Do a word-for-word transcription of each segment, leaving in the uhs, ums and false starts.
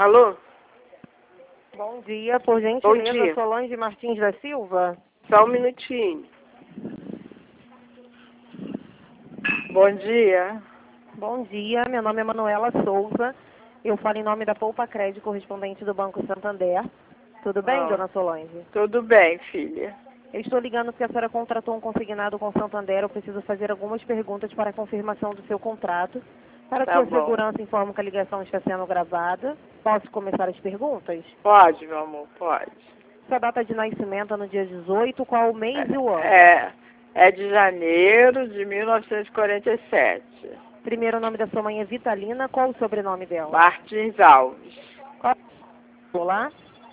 Alô? Bom dia, por Bom gentileza, dia. Solange Martins da Silva. Só um minutinho. Bom dia. Bom dia, meu nome é Manuela Souza. Eu falo em nome da Poupa Crédito, correspondente do Banco Santander. Tudo bem, Ah, dona Solange? tudo bem, filha. Eu estou ligando porque a senhora contratou um consignado com o Santander. Eu preciso fazer algumas perguntas para a confirmação do seu contrato. Para Tá sua bom. segurança, informo que a ligação está sendo gravada. Posso começar as perguntas? Pode, meu amor, pode. Sua data de nascimento é no dia dezoito, qual o mês e o ano? É, é de janeiro de mil novecentos e quarenta e sete. Primeiro nome da sua mãe é Vitalina, qual o sobrenome dela? Martins Alves. Qual o celular?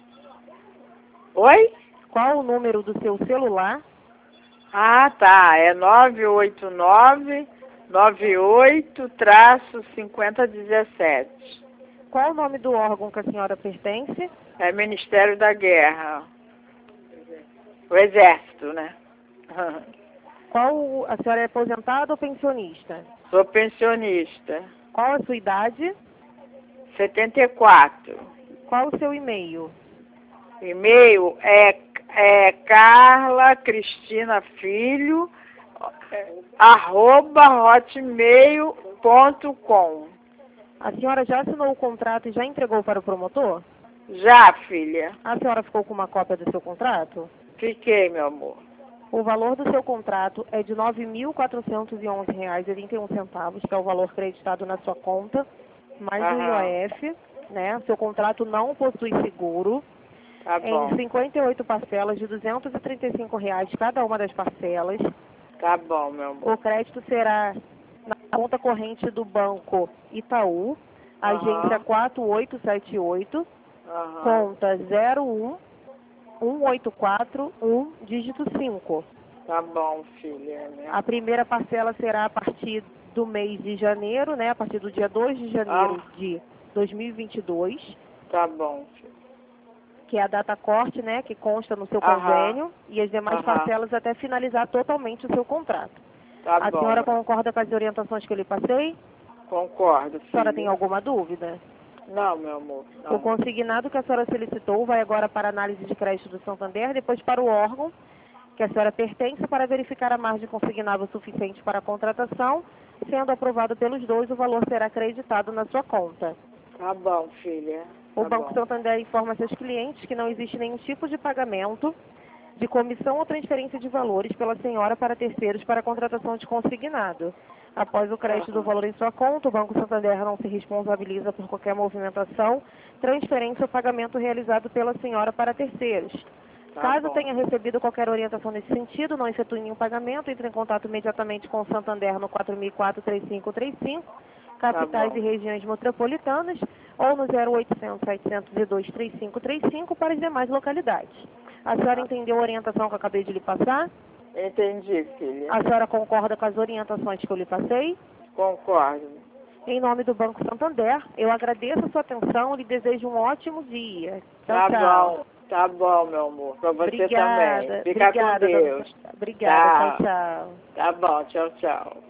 Oi? Qual o número do seu celular? Ah, tá. É nove oito nove, nove oito, cinco zero um sete. Qual o nome do órgão que a senhora pertence? É Ministério da Guerra. O Exército, né? Qual o- a senhora é aposentada ou pensionista? Sou pensionista. Qual a sua idade? setenta e quatro. Qual o seu e-mail? E-mail é, é Carla Cristina Filho, é, arroba hotmail ponto com. A senhora já assinou o contrato e já entregou para o promotor? Já, filha. A senhora ficou com uma cópia do seu contrato? Fiquei, meu amor. O valor do seu contrato é de nove mil quatrocentos e onze reais e vinte e um centavos, que é o valor creditado na sua conta, mais o Aham. I O F, né? Seu contrato não possui seguro. Tá bom. Em cinquenta e oito parcelas de duzentos e trinta e cinco reais cada uma das parcelas. Tá bom, meu amor. O crédito será na conta corrente do Banco Itaú, agência Aham. quatro oito sete oito, Aham. conta zero um um oito quatro um, dígito cinco. Tá bom, filha. Né? A primeira parcela será a partir do mês de janeiro, né? A partir do dia dois de janeiro Ah. de dois mil e vinte e dois, Tá bom, filha. que é a data corte, né? Que consta no seu Aham. convênio, e as demais Aham. parcelas até finalizar totalmente o seu contrato. Tá A bom. senhora concorda com as orientações que eu lhe passei? Concordo, A senhora filha. tem alguma dúvida? Não, meu amor. O Não. consignado que a senhora solicitou vai agora para a análise de crédito do Santander, depois para o órgão que a senhora pertence para verificar a margem consignável suficiente para a contratação. Sendo aprovado pelos dois, o valor será acreditado na sua conta. Tá bom, filha. O Tá Banco bom. Santander informa seus clientes que não existe nenhum tipo de pagamento de comissão ou transferência de valores pela senhora para terceiros para a contratação de consignado. Após o crédito do Aham. valor em sua conta, o Banco Santander não se responsabiliza por qualquer movimentação, transferência ou pagamento realizado pela senhora para terceiros. Tá Caso bom. tenha recebido qualquer orientação nesse sentido, não efetue nenhum pagamento, entre em contato imediatamente com o Santander no quatro mil e quatro, três cinco três cinco, capitais bom. e regiões metropolitanas, ou no zero oitocentos, setecentos e dois, três cinco três cinco para as demais localidades. A senhora entendeu a orientação que eu acabei de lhe passar? Entendi, filha. A senhora concorda com as orientações que eu lhe passei? Concordo. Em nome do Banco Santander, eu agradeço a sua atenção e lhe desejo um ótimo dia. Tchau, Tá tchau. bom. Tá bom, meu amor. Pra você Obrigada. também. Fica Obrigada, com dona Deus. Obrigada. Tchau, Tá. tchau. Tá bom. Tchau, tchau.